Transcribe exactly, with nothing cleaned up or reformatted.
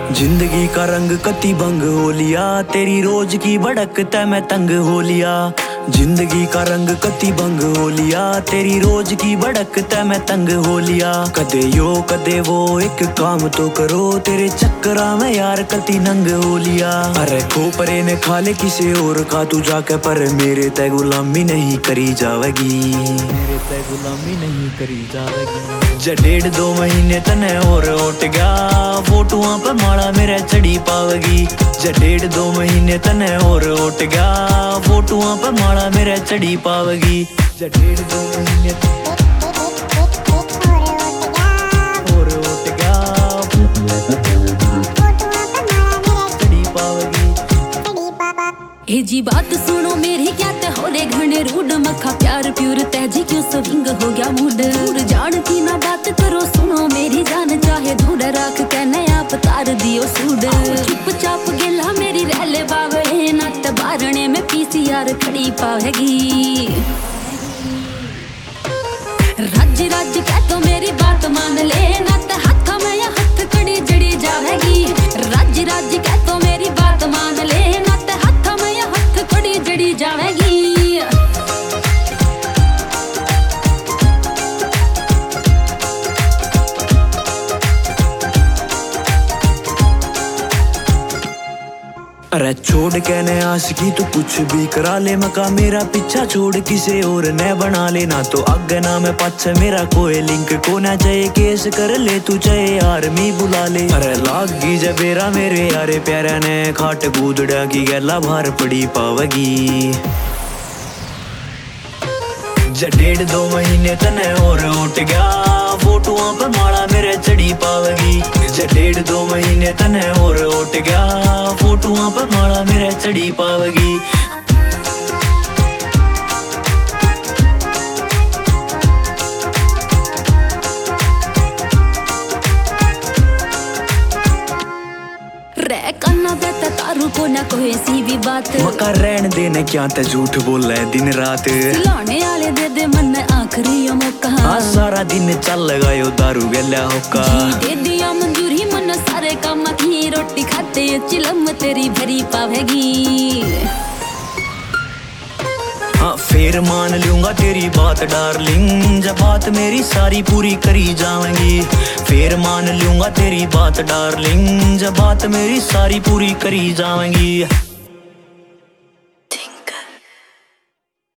जिंदगी का रंग कति भंग हो लिया, तेरी रोज की भड़कता मैं तंग हो लिया। जिंदगी का रंग कति भंग हो लिया, तेरी रोज की भड़कता मैं तंग हो लिया। कदे यो कदे वो एक काम तो करो, तेरे चक्करा में यार कति नंग हो लिया। अरे खोपरे ने खा ले किसी और का तू जाके, पर मेरे तय गुलामी नहीं करी जावेगी, मेरे तय गुलामी नहीं करी जावेगी। जे डेढ़ दो महीने तने और उठ गया, फोटुआ पे माला मेरे चढ़ी पावेगी। जे डेढ़ दो महीने तने और उठ गया, फोटुआ पे माला मेरे चढ़ी पावेगी। जे डेढ़ दो महीने और उठ गया, चढ़ी पावेगी। ए जी बात सुनो मेरी, क्या ते हो रे घने रूड, मखा प्यार प्यूर तेजी क्यों स्विंग हो गया मूड। दूर जान की ना बात करो, सुनो मेरी जान, चाहे दूर रख के नया पतार दियो सूड। चुपचाप गिला मेरी रहले बावे, नत बारने में पीसीआर खड़ी पावेगी। रज रज कह तो मेरी बात मान ले, नत हाथ में या हथ कड़ी जड़ी जावेगी। रज रज कह तो मेरी बात मान ले, नत हाथ में या हथ कड़ी जड़ी जावेगी। अरे छोड़ के न आशिकी तू कुछ भी करा ले, मका मेरा पीछा छोड़ किसे और न बना ले। ना तो आगे ना मैं पाछे मेरा कोई लिंक को ना, चाहे केस कर ले तू चाहे आर्मी बुला ले। अरे लागी जबेरा मेरे यारे प्यारा ने, खाट कूदड़ा की गैला भार पड़ी पावेगी। जे डेढ़ दो महीने तने और उठ गया, फोटुआ पे माला मेरे चढ़ी पावेगी। जे डेढ़ दो महीने तने और उठ गया, फोटुआ पे माला मेरे चढ़ी पावेगी। कन्ना बेता तारू को ना कोई सी भी बात, मका रहन देने क्या ते झूठ बोले दिन रात। लाने आले दे दे मन आखिरी मौका, आ सारा दिन चल लगायो दारू गल्या होका। दे दिया मंजूरी मन सारे काम की, रोटी खाते चिलम तेरी भरी पावेगी। हाँ फिर मान लूंगा तेरी बात डार्लिंग, जब बात मेरी सारी पूरी करी जाएंगी। फिर मान लूंगा तेरी बात डार्लिंग, जब बात मेरी सारी पूरी करी जाएंगी।